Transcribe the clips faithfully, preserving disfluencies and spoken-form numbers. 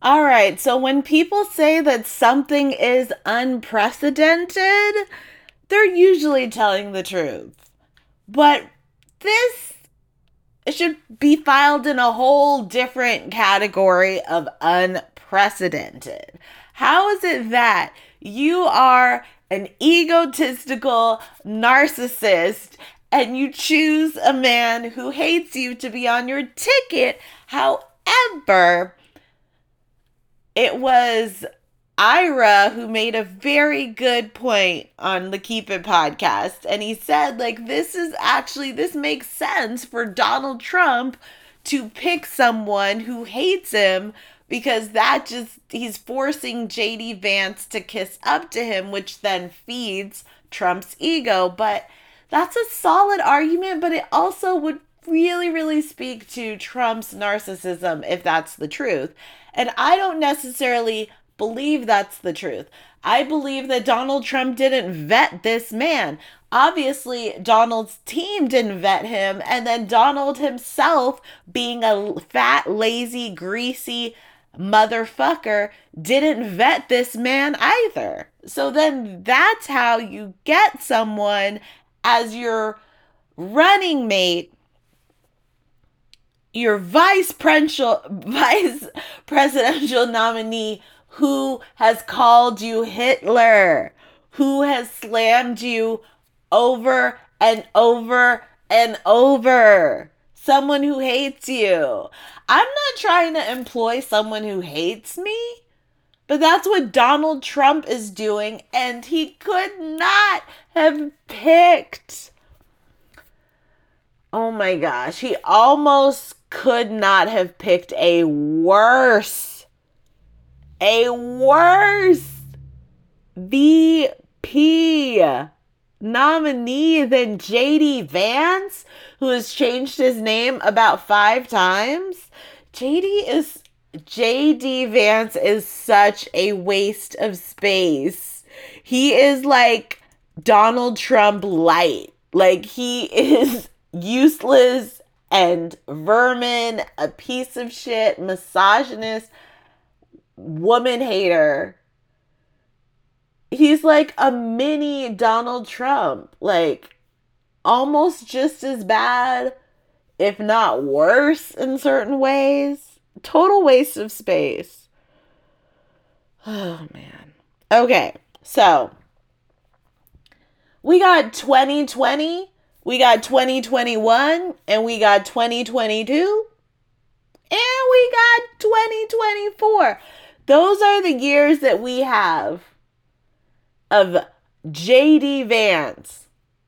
All right, so when people say that something is unprecedented, they're usually telling the truth. But this should be filed in a whole different category of unprecedented. How is it that you are an egotistical narcissist and you choose a man who hates you to be on your ticket? However, it was Ira who made a very good point on the Keep It podcast. And he said, like, this is actually, this makes sense for Donald Trump to pick someone who hates him because that just, he's forcing J D Vance to kiss up to him, which then feeds Trump's ego. But that's a solid argument, but it also would really, really speak to Trump's narcissism if that's the truth. And I don't necessarily believe that's the truth. I believe that Donald Trump didn't vet this man. Obviously, Donald's team didn't vet him, and then Donald himself, being a fat, lazy, greasy motherfucker, didn't vet this man either. So then that's how you get someone as your running mate, your vice presidential vice presidential nominee, who has called you Hitler, who has slammed you over and over and over. Someone who hates you. I'm not trying to employ someone who hates me, but that's what Donald Trump is doing, and he could not have picked. Oh my gosh, he almost could not have picked a worse, a worse V P nominee than J D Vance, who has changed his name about five times. J D is, J D Vance is such a waste of space. He is like Donald Trump light. Like, he is useless and vermin, a piece of shit, misogynist, woman hater. He's like a mini Donald Trump, like almost just as bad, if not worse in certain ways. Total waste of space. Oh man. Okay, so we got twenty twenty, we got twenty twenty-one, and we got twenty twenty-two, and we got twenty twenty-four. Those are the years that we have of J D Vance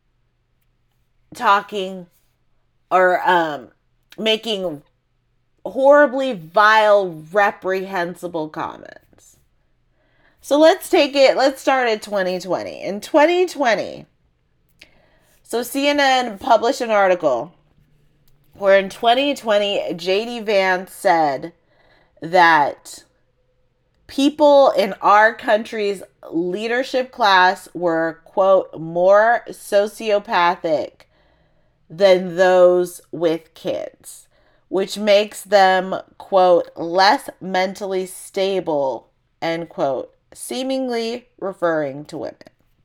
talking or um, making horribly vile, reprehensible comments. So let's take it, let's start at twenty twenty. In twenty twenty, so C N N published an article where in twenty twenty, J D Vance said that people in our country's leadership class were, quote, more sociopathic than those with kids, which makes them, quote, less mentally stable, end quote, seemingly referring to women.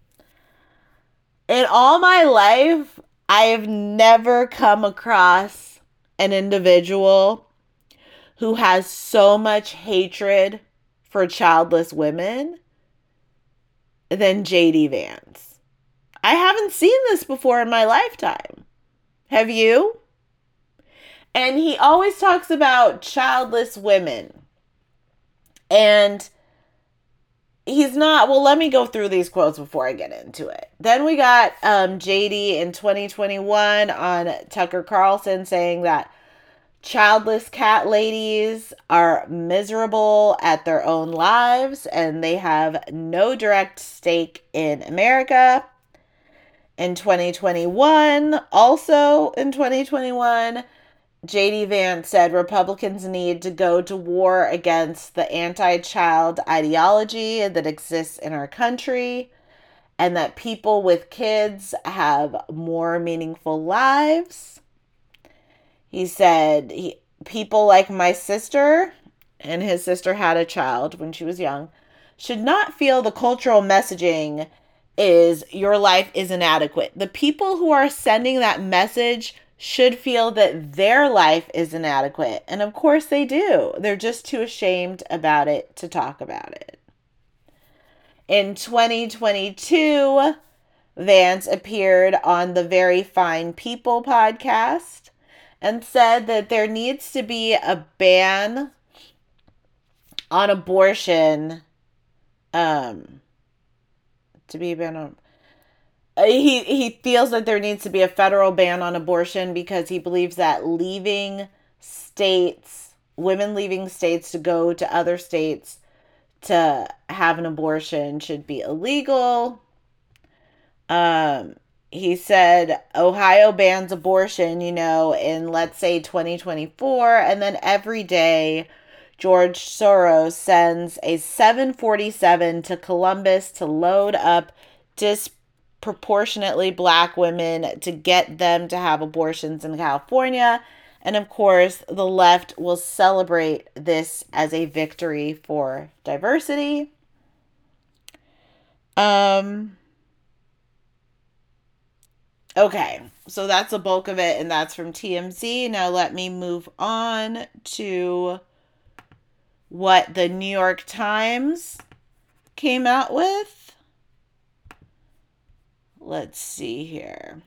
In all my life, I have never come across an individual who has so much hatred for childless women than J D Vance. I haven't seen this before in my lifetime. Have you? And he always talks about childless women. And he's not, well, let me go through these quotes before I get into it. Then we got um, J D in twenty twenty-one on Tucker Carlson saying that childless cat ladies are miserable at their own lives and they have no direct stake in America. In twenty twenty-one, also in twenty twenty-one, J D Vance said Republicans need to go to war against the anti-child ideology that exists in our country and that people with kids have more meaningful lives. He said, he, people like my sister and his sister had a child when she was young, should not feel the cultural messaging is your life is inadequate. The people who are sending that message should feel that their life is inadequate. And of course they do. They're just too ashamed about it to talk about it. In twenty twenty-two, Vance appeared on the Very Fine People podcast and said that there needs to be a ban on abortion. Um, to be a ban on. He he feels that there needs to be a federal ban on abortion because he believes that leaving states, women leaving states to go to other states to have an abortion should be illegal. Um, he said Ohio bans abortion, you know, in, let's say, twenty twenty-four, and then every day George Soros sends a seven forty-seven to Columbus to load up disproportionately black women to get them to have abortions in California. And of course, the left will celebrate this as a victory for diversity. Um... Okay, so that's the bulk of it, and that's from T M Z. Now let me move on to what the New York Times came out with. Let's see here.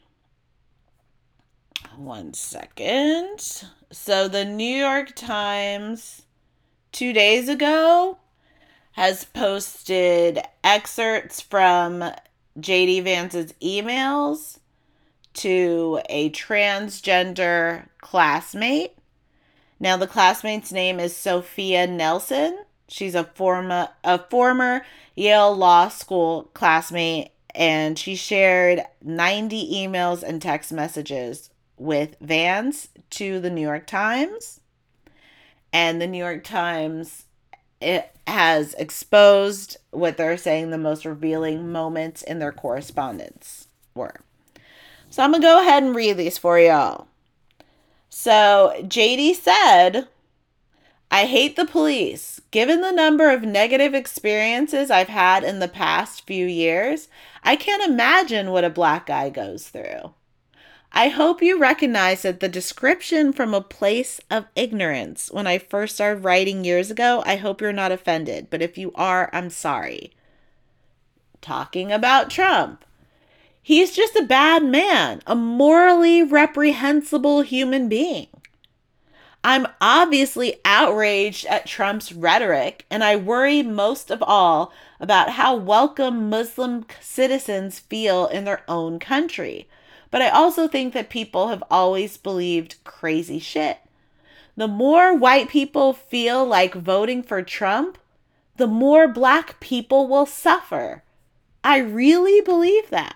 One second. So the New York Times, two days ago, has posted excerpts from J D Vance's emails to a transgender classmate. Now, the classmate's name is Sophia Nelson. She's a former a former Yale Law School classmate, and she shared ninety emails and text messages with Vance to the New York Times. And the New York Times, it has exposed what they're saying the most revealing moments in their correspondence were. So I'm going to go ahead and read these for y'all. So J D said, I hate the police. Given the number of negative experiences I've had in the past few years, I can't imagine what a black guy goes through. I hope you recognize that the description from a place of ignorance when I first started writing years ago, I hope you're not offended. But if you are, I'm sorry. Talking about Trump. He's just a bad man, a morally reprehensible human being. I'm obviously outraged at Trump's rhetoric, and I worry most of all about how welcome Muslim citizens feel in their own country. But I also think that people have always believed crazy shit. The more white people feel like voting for Trump, the more black people will suffer. I really believe that.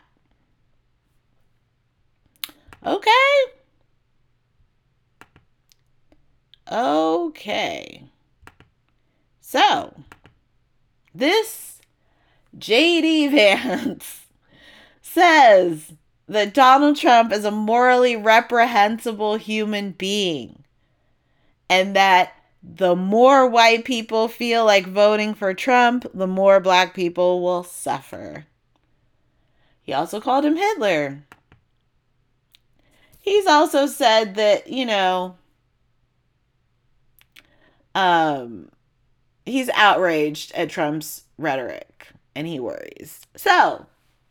Okay. Okay. So, this J D Vance says that Donald Trump is a morally reprehensible human being, and that the more white people feel like voting for Trump, the more black people will suffer. He also called him Hitler. He's also said that, you know, um, he's outraged at Trump's rhetoric, and he worries. So,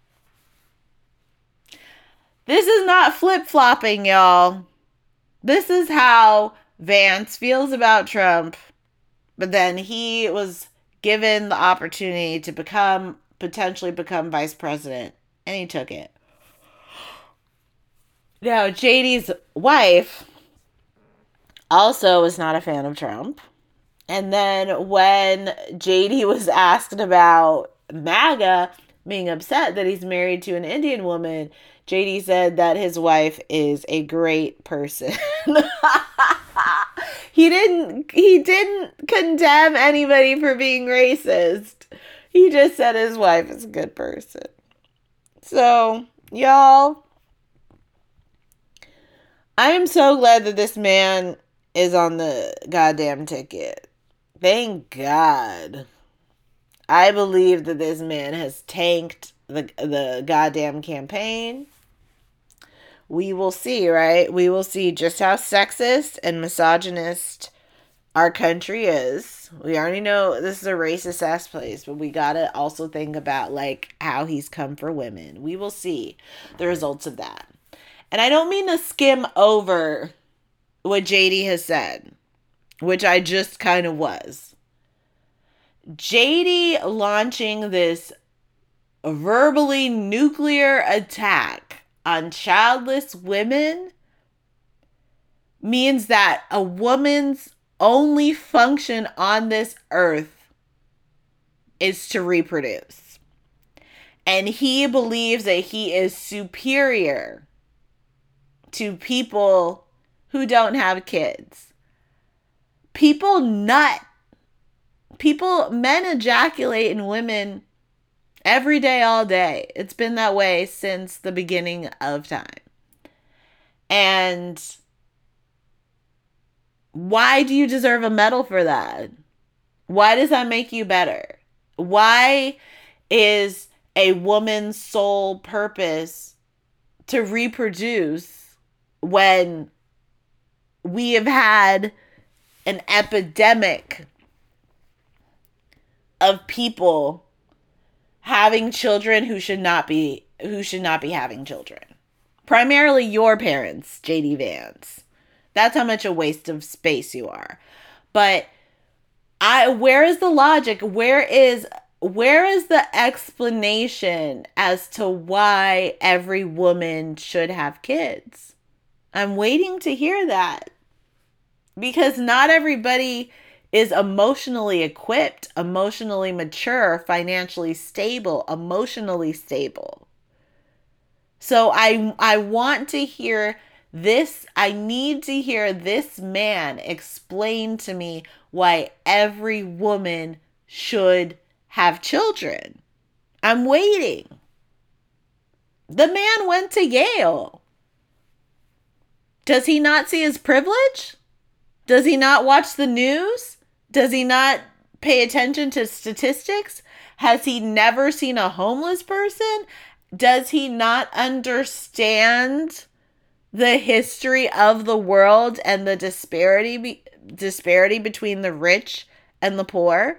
this is not flip-flopping, y'all. This is how Vance feels about Trump, but then he was given the opportunity to become, potentially become vice president, and he took it. Now, J D's wife also was not a fan of Trump. And then when J D was asked about MAGA being upset that he's married to an Indian woman, J D said that his wife is a great person. he didn't he didn't condemn anybody for being racist. He just said his wife is a good person. So, y'all, I am so glad that this man is on the goddamn ticket. Thank God. I believe that this man has tanked the the goddamn campaign. We will see, right? We will see just how sexist and misogynist our country is. We already know this is a racist ass place, but we gotta also think about like how he's come for women. We will see the results of that. And I don't mean to skim over what J D has said, which I just kind of was. J D launching this verbally nuclear attack on childless women means that a woman's only function on this earth is to reproduce. And he believes that he is superior to people who don't have kids. People nut. People, men ejaculate in women every day, all day. It's been that way since the beginning of time. And why do you deserve a medal for that? Why does that make you better? Why is a woman's sole purpose to reproduce when we have had an epidemic of people having children who should not be who should not be having children? Primarily your parents, J D Vance. That's how much a waste of space you are. But I where is the logic? Where is where is the explanation as to why every woman should have kids? I'm waiting to hear that. Because not everybody is emotionally equipped, emotionally mature, financially stable, emotionally stable. So I I want to hear this, I need to hear this man explain to me why every woman should have children. I'm waiting. The man went to Yale. Does he not see his privilege? Does he not watch the news? Does he not pay attention to statistics? Has he never seen a homeless person? Does he not understand the history of the world and the disparity be- disparity between the rich and the poor?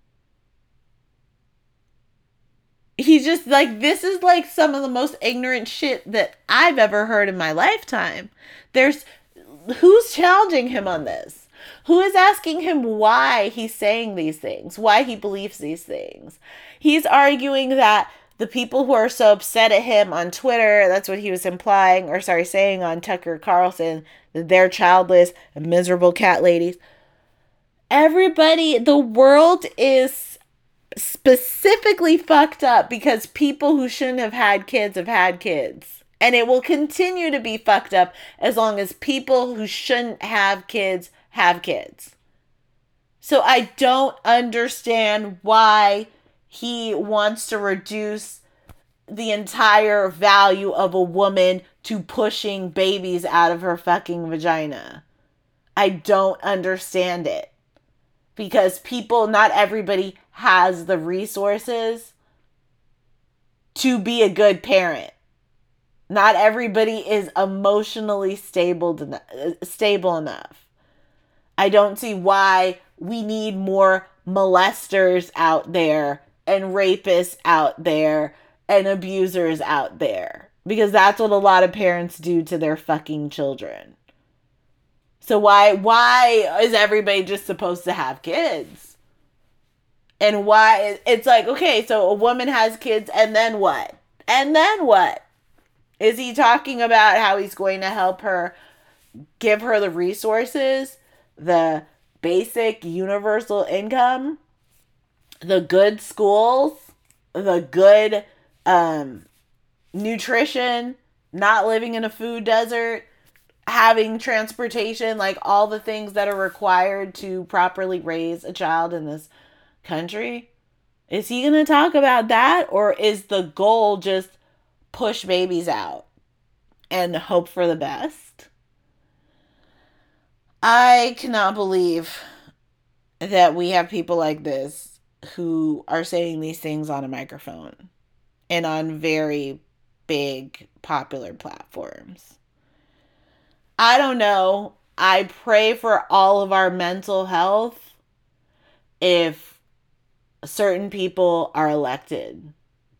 He's just like, this is like some of the most ignorant shit that I've ever heard in my lifetime. There's, who's challenging him on this? Who is asking him why he's saying these things? Why he believes these things? He's arguing that the people who are so upset at him on Twitter, that's what he was implying, or sorry, saying on Tucker Carlson, that they're childless and miserable cat ladies. Everybody, the world is specifically fucked up because people who shouldn't have had kids have had kids. And it will continue to be fucked up as long as people who shouldn't have kids have kids. So I don't understand why he wants to reduce the entire value of a woman to pushing babies out of her fucking vagina. I don't understand it. Because people, not everybody has the resources to be a good parent. Not everybody is emotionally stable stable enough. I don't see why we need more molesters out there and rapists out there and abusers out there. Because that's what a lot of parents do to their fucking children. So why why is everybody just supposed to have kids? And why, it's like, okay, so a woman has kids and then what? And then what? Is he talking about how he's going to help her, give her the resources, the basic universal income, the good schools, the good um, nutrition, not living in a food desert, having transportation, like all the things that are required to properly raise a child in this country? Is he going to talk about that? Or is the goal just push babies out and hope for the best? I cannot believe that we have people like this who are saying these things on a microphone and on very big popular platforms. I don't know. I pray for all of our mental health if certain people are elected.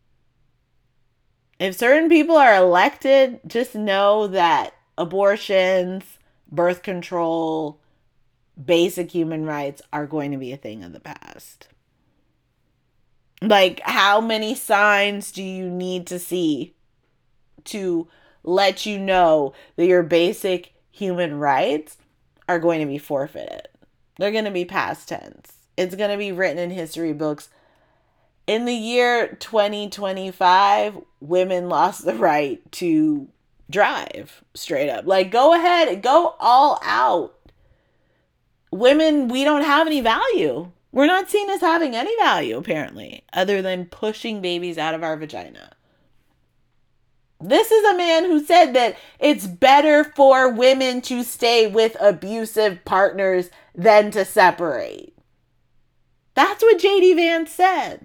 If certain people are elected, just know that abortions, birth control, basic human rights are going to be a thing of the past. Like, how many signs do you need to see to let you know that your basic human rights are going to be forfeited? They're going to be past tense. It's going to be written in history books. In the year twenty twenty-five, women lost the right to drive, straight up. Like, go ahead, go all out. Women, we don't have any value. We're not seen as having any value, apparently, other than pushing babies out of our vagina. This is a man who said that it's better for women to stay with abusive partners than to separate. That's what J D Vance said.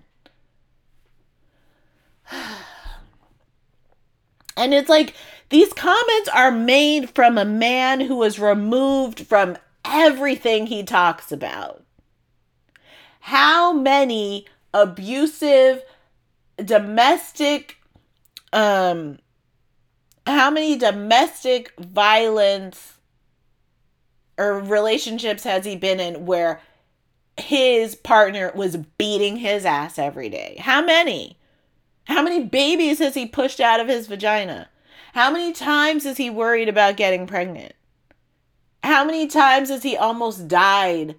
And it's like, these comments are made from a man who was removed from everything he talks about. How many abusive domestic um how many domestic violence or relationships has he been in where his partner was beating his ass every day? How many? How many babies has he pushed out of his vagina? How many times is he worried about getting pregnant? How many times has he almost died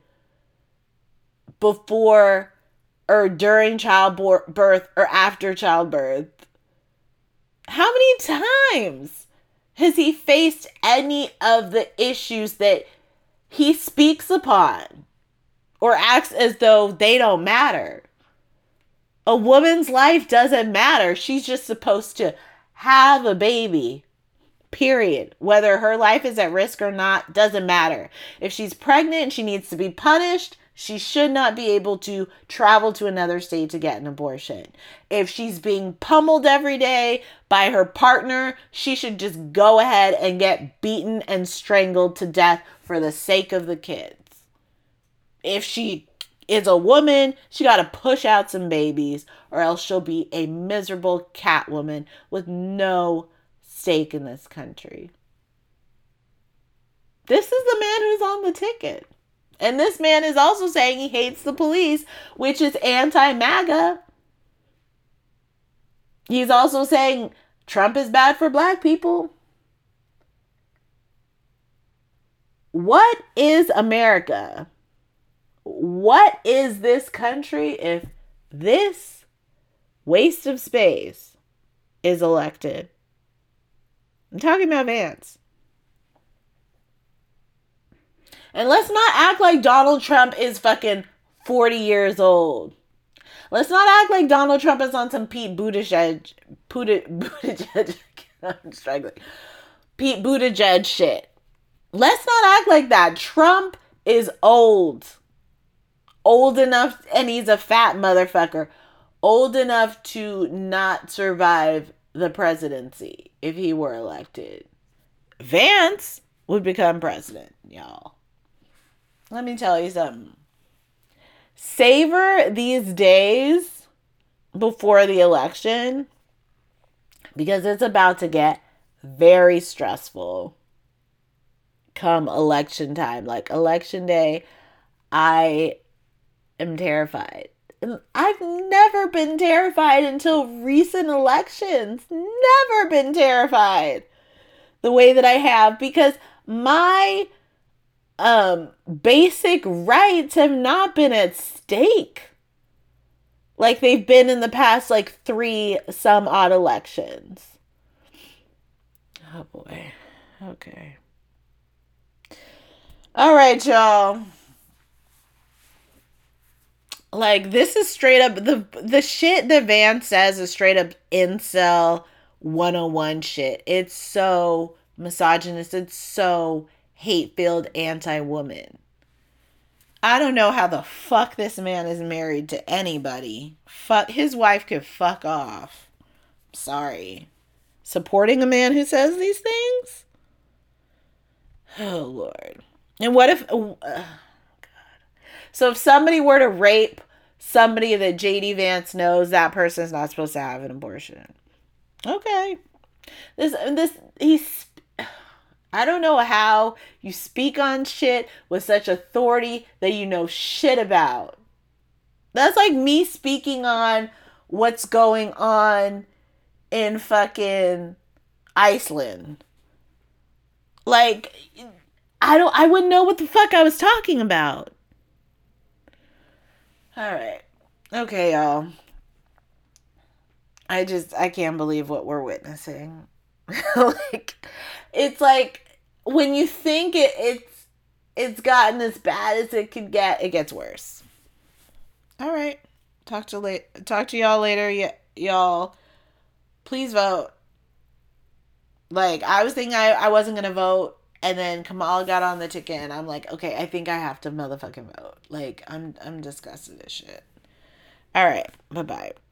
before or during childbirth or after childbirth? How many times has he faced any of the issues that he speaks upon or acts as though they don't matter? A woman's life doesn't matter. She's just supposed to have a baby. Period. Whether her life is at risk or not doesn't matter. If she's pregnant and she needs to be punished, she should not be able to travel to another state to get an abortion. If she's being pummeled every day by her partner, she should just go ahead and get beaten and strangled to death for the sake of the kids. If she is a woman, she got to push out some babies, or else she'll be a miserable cat woman with no stake in this country. This is the man who's on the ticket. And this man is also saying he hates the police, which is anti-MAGA. He's also saying Trump is bad for black people. What is America? What is this country if this waste of space is elected? I'm talking about Vance. And let's not act like Donald Trump is fucking forty years old. Let's not act like Donald Trump is on some Pete Buttigieg, Buttigieg, I'm struggling, Pete Buttigieg shit. Let's not act like that. Trump is old. Old enough, and he's a fat motherfucker. Old enough to not survive the presidency if he were elected. Vance would become president, y'all. Let me tell you something. Savor these days before the election, because it's about to get very stressful come election time. Like election day, I am terrified. I've never been terrified until recent elections. Never been terrified the way that I have, because my um basic rights have not been at stake like they've been in the past like three some odd elections. Oh boy. Okay. All right, y'all. Like, this is straight up, the the shit that Vance says is straight up incel one oh one shit. It's so misogynist. It's so hate-filled anti-woman. I don't know how the fuck this man is married to anybody. Fuck, his wife could fuck off. Sorry. Supporting a man who says these things? Oh, Lord. And what if... Oh, uh, God. So if somebody were to rape somebody that J D Vance knows, that person's not supposed to have an abortion. Okay. This, this, he's... I don't know how you speak on shit with such authority that you know shit about. That's like me speaking on what's going on in fucking Iceland. Like, I don't, I wouldn't know what the fuck I was talking about. All right. Okay, y'all. I just, I can't believe what we're witnessing. Like, it's like, when you think it, it's it's gotten as bad as it could get, it gets worse. All right. Talk to late. Talk to y'all later. Y- y'all, please vote. Like, I was thinking I, I wasn't gonna vote, and then Kamala got on the ticket, and I'm like, okay, I think I have to motherfucking vote. Like, I'm I'm disgusted as shit. All right. Bye bye.